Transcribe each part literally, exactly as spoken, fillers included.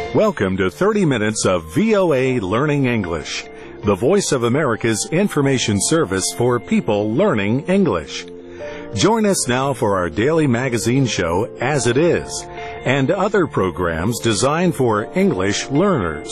Welcome to thirty minutes of V O A Learning English, the voice of America's information service for people learning English. Join us now for our daily magazine show, As It Is, and other programs designed for English learners.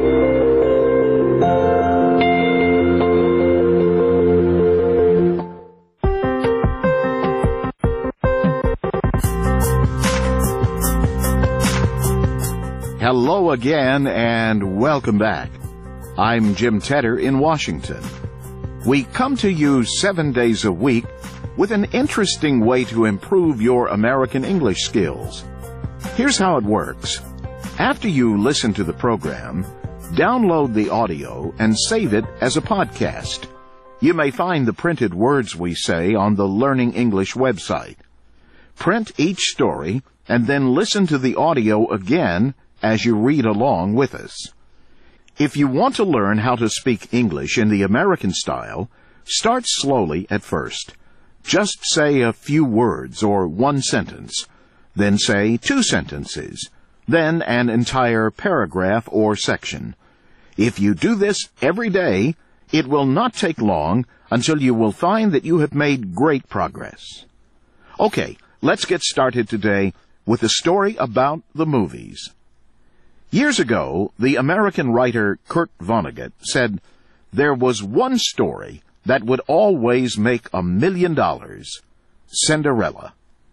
Hello again and welcome back. I'm Jim Tedder in Washington. We come to you seven days a week with an interesting way to improve your American English skills. Here's how it works. After you listen to the program, download the audio and save it as a podcast. You may find the printed words we say on the Learning English website. Print each story and then listen to the audio again as you read along with us. If you want to learn how to speak English in the American style, start slowly at first. Just say a few words or one sentence, then say two sentences, then an entire paragraph or section. If you do this every day, it will not take long until you will find that you have made great progress. Okay, let's get started today with a story about the movies. Years ago, the American writer Kurt Vonnegut said, "There was one story that would always make a million dollars, Cinderella."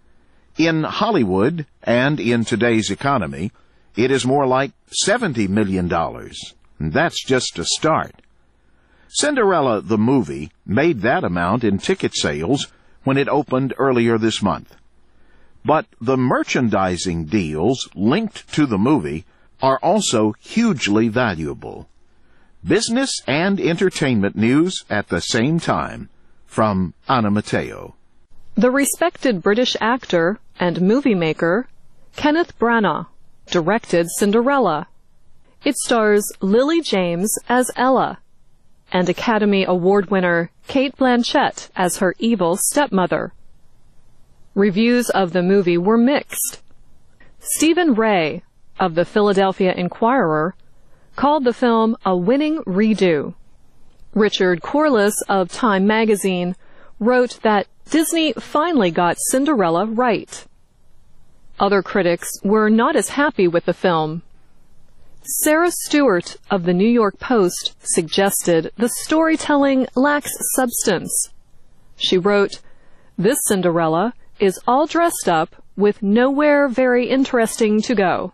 In Hollywood and in today's economy, it is more like seventy million dollars. And that's just a start. Cinderella the movie made that amount in ticket sales when it opened earlier this month. But the merchandising deals linked to the movie are also hugely valuable. Business and entertainment news at the same time from Anna Matteo. The respected British actor and movie maker Kenneth Branagh directed Cinderella. It stars Lily James as Ella and Academy Award winner Cate Blanchett as her evil stepmother. Reviews of the movie were mixed. Stephen Ray of the Philadelphia Inquirer called the film a winning redo. Richard Corliss of Time magazine wrote that Disney finally got Cinderella right. Other critics were not as happy with the film. Sarah Stewart of the New York Post suggested the storytelling lacks substance. She wrote, "This Cinderella is all dressed up with nowhere very interesting to go."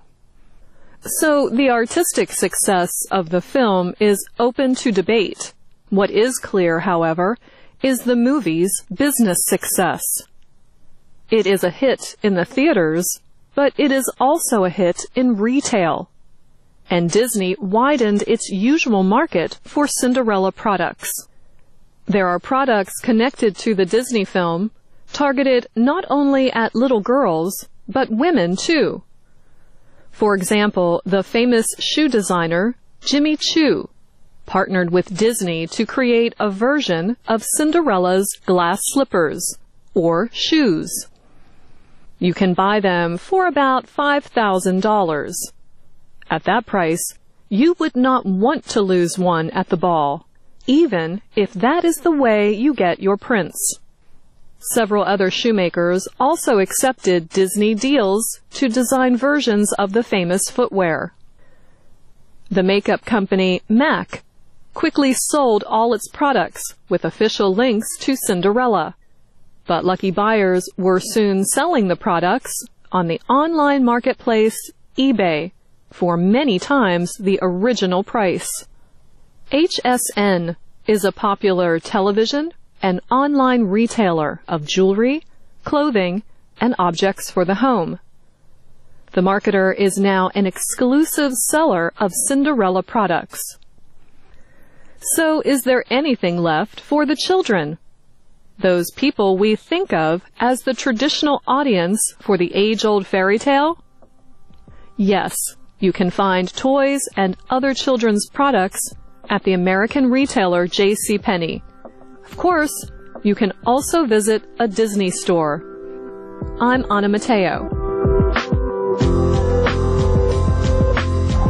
So the artistic success of the film is open to debate. What is clear, however, is the movie's business success. It is a hit in the theaters, but it is also a hit in retail. And Disney widened its usual market for Cinderella products. There are products connected to the Disney film targeted not only at little girls, but women too. For example, the famous shoe designer Jimmy Choo partnered with Disney to create a version of Cinderella's glass slippers, or shoes. You can buy them for about five thousand dollars. At that price, you would not want to lose one at the ball, even if that is the way you get your prince. Several other shoemakers also accepted Disney deals to design versions of the famous footwear. The makeup company MAC quickly sold all its products with official links to Cinderella, but lucky buyers were soon selling the products on the online marketplace eBay for many times the original price. H S N is a popular television an online retailer of jewelry, clothing, and objects for the home. The marketer is now an exclusive seller of Cinderella products. So is there anything left for the children? Those people we think of as the traditional audience for the age-old fairy tale? Yes, you can find toys and other children's products at the American retailer J C Penney. Of course, you can also visit a Disney store. I'm Anna Matteo.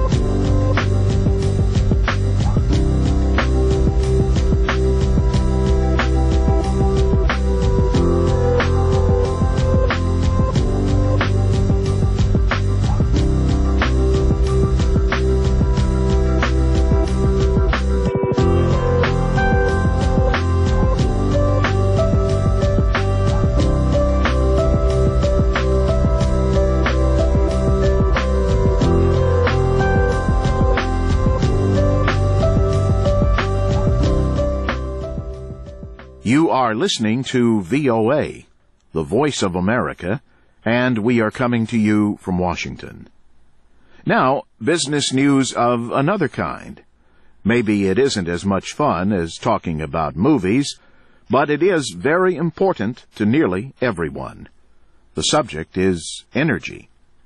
are listening to V O A, the Voice of America, and we are coming to you from Washington. Now, business news of another kind. Maybe it isn't as much fun as talking about movies, but it is very important to nearly everyone. The subject is energy.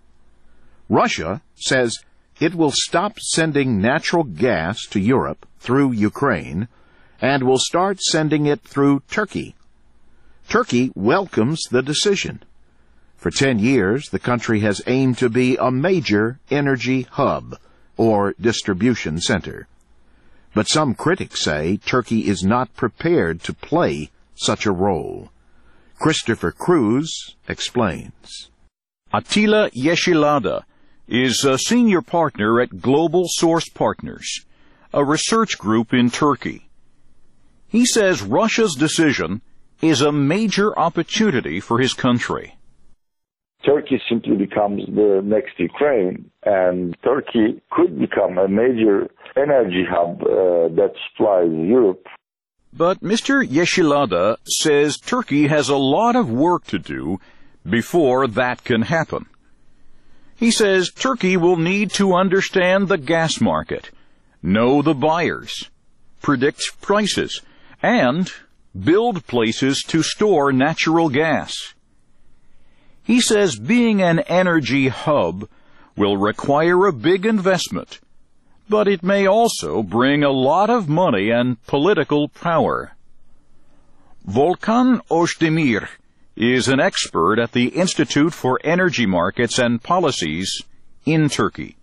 Russia says it will stop sending natural gas to Europe through Ukraine and will start sending it through Turkey. Turkey welcomes the decision. For ten years, the country has aimed to be a major energy hub or distribution center. But some critics say Turkey is not prepared to play such a role. Christopher Cruz explains. Attila Yeşilada is a senior partner at Global Source Partners, a research group in Turkey. He says Russia's decision is a major opportunity for his country. Turkey simply becomes the next Ukraine, and Turkey could become a major energy hub uh, that supplies Europe. But Mister Yeşilada says Turkey has a lot of work to do before that can happen. He says Turkey will need to understand the gas market, know the buyers, predict prices, and build places to store natural gas. He says being an energy hub will require a big investment, but it may also bring a lot of money and political power. Volkan Özdemir is an expert at the Institute for Energy Markets and Policies in Turkey.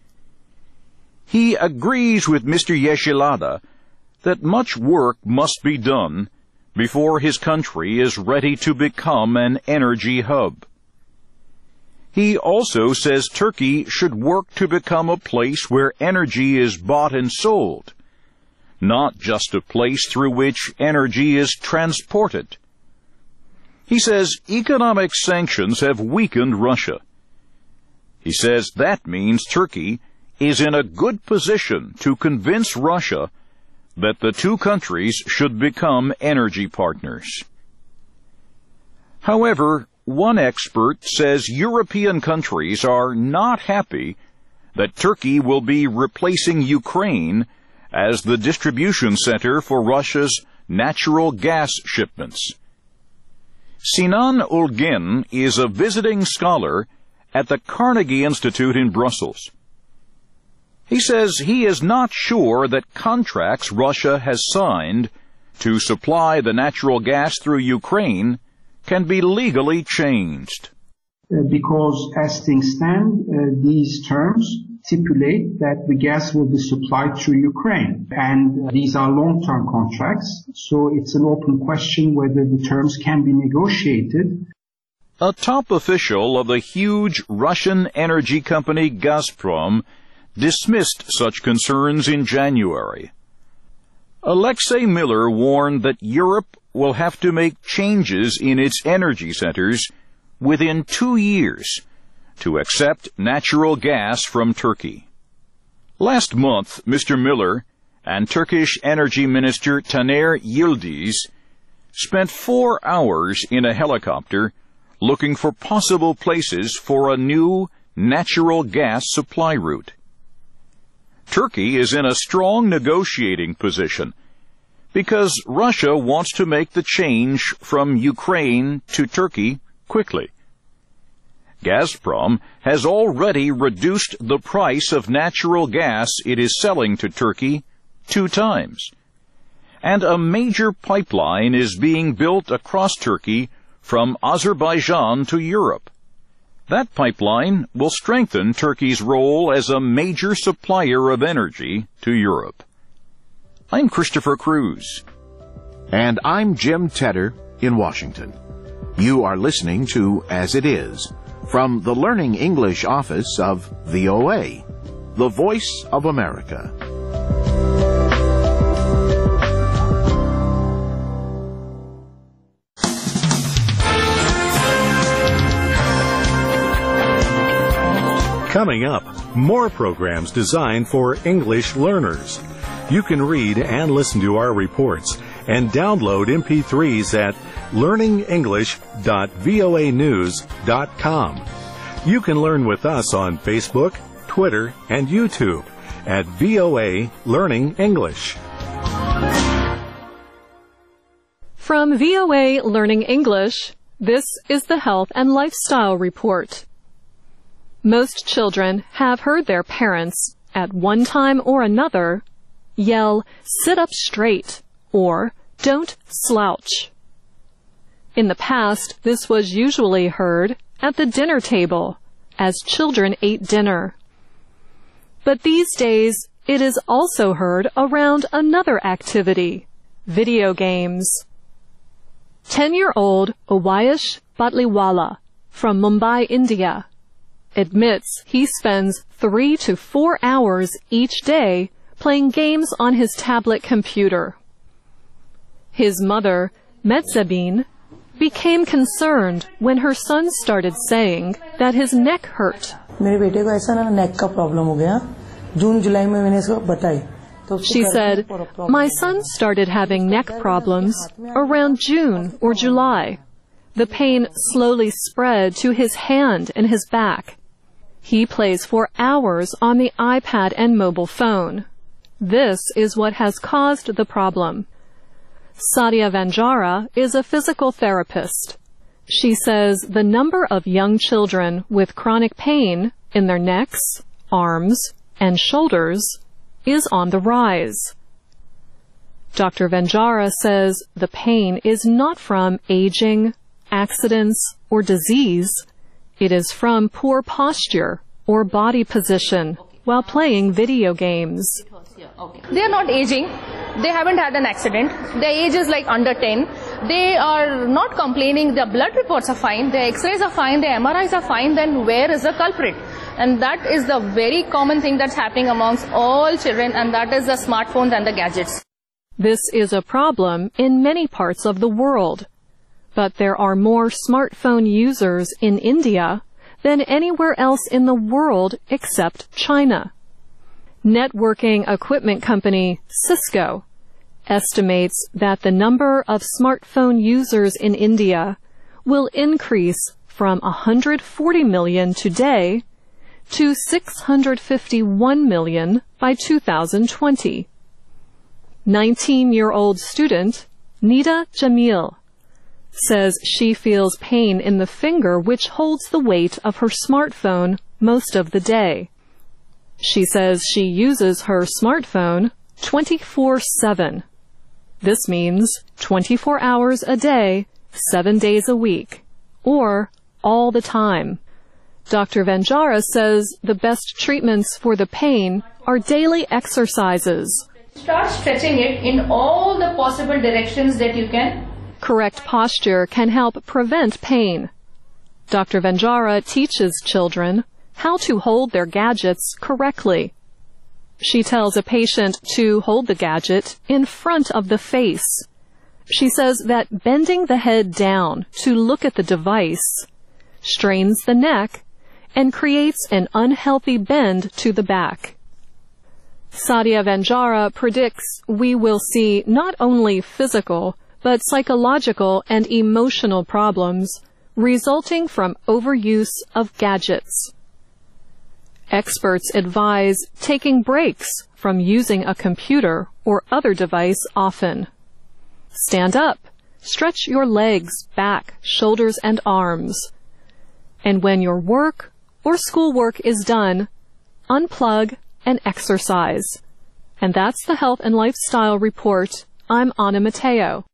He agrees with Mister Yeşilada that much work must be done before his country is ready to become an energy hub. He also says Turkey should work to become a place where energy is bought and sold, not just a place through which energy is transported. He says economic sanctions have weakened Russia. He says that means Turkey is in a good position to convince Russia that the two countries should become energy partners. However, one expert says European countries are not happy that Turkey will be replacing Ukraine as the distribution center for Russia's natural gas shipments. Sinan Ulgen is a visiting scholar at the Carnegie Institute in Brussels. He says he is not sure that contracts Russia has signed to supply the natural gas through Ukraine can be legally changed. Uh, because as things stand, uh, these terms stipulate that the gas will be supplied through Ukraine. And uh, these are long-term contracts, so it's an open question whether the terms can be negotiated. A top official of the huge Russian energy company Gazprom dismissed such concerns in January. Alexei Miller warned that Europe will have to make changes in its energy centers within two years to accept natural gas from Turkey. Last month, Mister Miller and Turkish Energy Minister Taner Yildiz spent four hours in a helicopter looking for possible places for a new natural gas supply route. Turkey is in a strong negotiating position because Russia wants to make the change from Ukraine to Turkey quickly. Gazprom has already reduced the price of natural gas it is selling to Turkey two times, and a major pipeline is being built across Turkey from Azerbaijan to Europe. That pipeline will strengthen Turkey's role as a major supplier of energy to Europe. I'm Christopher Cruz. And I'm Jim Tedder in Washington. You are listening to As It Is, from the Learning English office of V O A, the Voice of America. Coming up, more programs designed for English learners. You can read and listen to our reports and download M P threes at learning english dot voa news dot com. You can learn with us on Facebook, Twitter, and YouTube at V O A Learning English. From V O A Learning English, this is the Health and Lifestyle Report. Most children have heard their parents, at one time or another, yell, "Sit up straight," or "Don't slouch." In the past, this was usually heard at the dinner table, as children ate dinner. But these days, it is also heard around another activity, video games. Ten-year-old Owayesh Batliwala from Mumbai, India, admits he spends three to four hours each day playing games on his tablet computer. His mother, Medzabin, became concerned when her son started saying that his neck hurt. She said, "My son started having neck problems around June or July. The pain slowly spread to his hand and his back. He plays for hours on the iPad and mobile phone. This is what has caused the problem." Sadia Vanjara is a physical therapist. She says the number of young children with chronic pain in their necks, arms, and shoulders is on the rise. Doctor Vanjara says the pain is not from aging, accidents, or disease. It is from poor posture or body position while playing video games. They are not aging. They haven't had an accident. Their age is like under ten. They are not complaining. Their blood reports are fine. Their x-rays are fine. Their M R Is are fine. Then where is the culprit? And that is the very common thing that's happening amongst all children, and that is the smartphones and the gadgets. This is a problem in many parts of the world. But there are more smartphone users in India than anywhere else in the world except China. Networking equipment company Cisco estimates that the number of smartphone users in India will increase from one hundred forty million today to six hundred fifty-one million by two thousand twenty. nineteen-year-old student Nida Jamil says she feels pain in the finger which holds the weight of her smartphone most of the day. She says she uses her smartphone twenty-four seven. This means twenty-four hours a day, seven days a week, or all the time. Doctor Vanjara says the best treatments for the pain are daily exercises. Start stretching it in all the possible directions that you can. Correct posture can help prevent pain. Doctor Vanjara teaches children how to hold their gadgets correctly. She tells a patient to hold the gadget in front of the face. She says that bending the head down to look at the device strains the neck and creates an unhealthy bend to the back. Sadia Vanjara predicts we will see not only physical but psychological and emotional problems resulting from overuse of gadgets. Experts advise taking breaks from using a computer or other device often. Stand up, stretch your legs, back, shoulders, and arms. And when your work or schoolwork is done, unplug and exercise. And that's the Health and Lifestyle Report. I'm Anna Mateo.